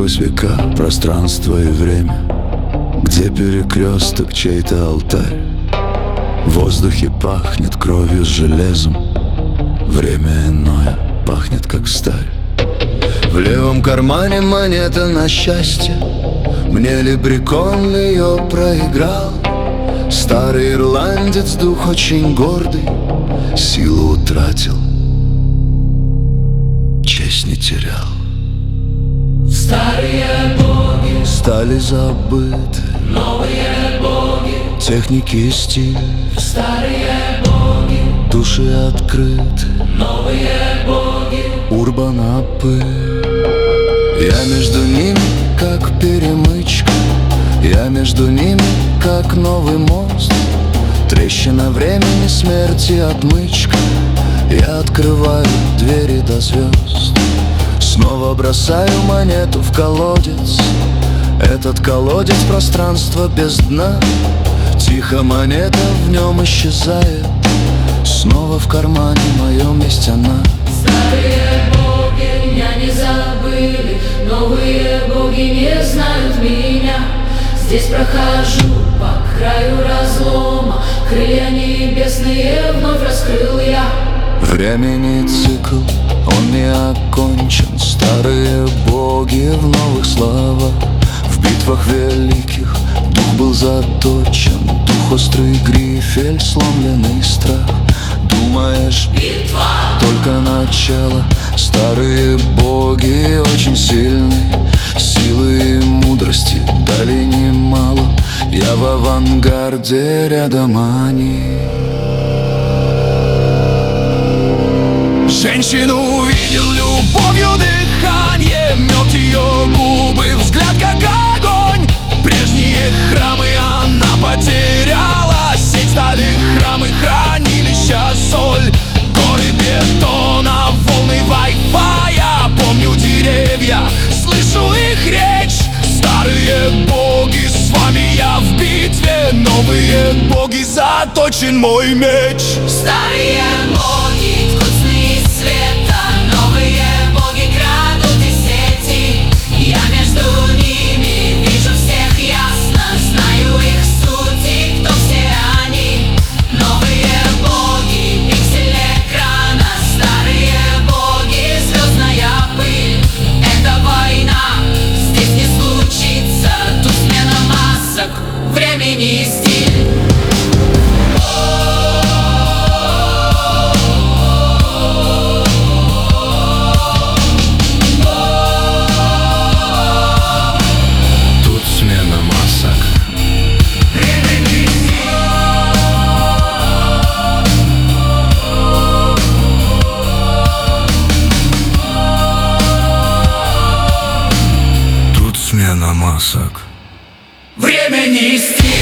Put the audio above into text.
сквозь века, пространство и время, где перекресток чей-то алтарь. В воздухе пахнет кровью с железом, время иное пахнет как старь. В левом кармане монета на счастье, мне лебрекон ее проиграл. Старый ирландец, дух очень гордый, силу утратил, честь не терял. Старые боги стали забыты, новые боги, техники и стиль. старые боги, Души открыты, новые боги, урбана пыль. Я между ними, как перемычка, я между ними, как новый мост. Трещина времени, смерти, отмычка. Я открываю двери до звезд. Снова бросаю монету в колодец. Этот колодец — пространство без дна. Тихо монета в нем исчезает. Снова в кармане моем есть она. старые боги меня не забыли, новые боги не знают меня. Здесь прохожу по краю разлома, крылья небесные вновь раскрыл я. Времени цикл, он не окончен. Старые боги в новых славах. В битвах великих дух был заточен. Дух острый грифель, сломленный страх. Думаешь, Битва, только начало. Старые боги очень сильны, силы и мудрости дали немало. Я в авангарде, рядом они. Женщину увидел, любовью дыхание, мед ее губы, взгляд как огонь. Прежние храмы она потеряла, сеть стали храмы, хранилища, соль. Горы бетона, волны вай-фая, помню деревья, слышу их речь. Старые боги, с вами я в битве, новые боги, заточен мой меч. старые боги, вкусные света, новые боги крадут из сети. Я между ними вижу всех ясно, знаю их сути, кто все они. Новые боги, пиксель экрана, старые боги, звездная пыль. Это война, здесь не случится, тут смена масок, времени и стиль. Смена масок. Время не стиль.